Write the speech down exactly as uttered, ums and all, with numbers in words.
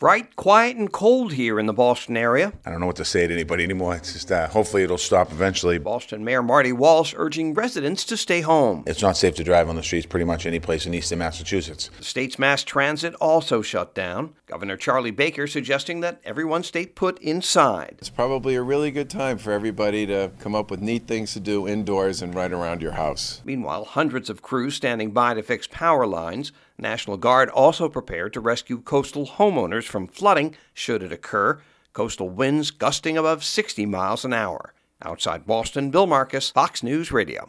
Bright, quiet, and cold here in the Boston area. I don't know what to say to anybody anymore. It's just, uh, hopefully it'll stop eventually. Boston Mayor Marty Walsh urging residents to stay home. It's not safe to drive on the streets pretty much any place in eastern Massachusetts. The state's mass transit also shut down. Governor Charlie Baker suggesting that everyone stay put inside. It's probably a really good time for everybody to come up with neat things to do indoors and right around your house. Meanwhile, hundreds of crews standing by to fix power lines. National Guard also prepared to rescue coastal homeowners from flooding should it occur. Coastal winds gusting above sixty miles an hour. Outside Boston, Bill Marcus, Fox News Radio.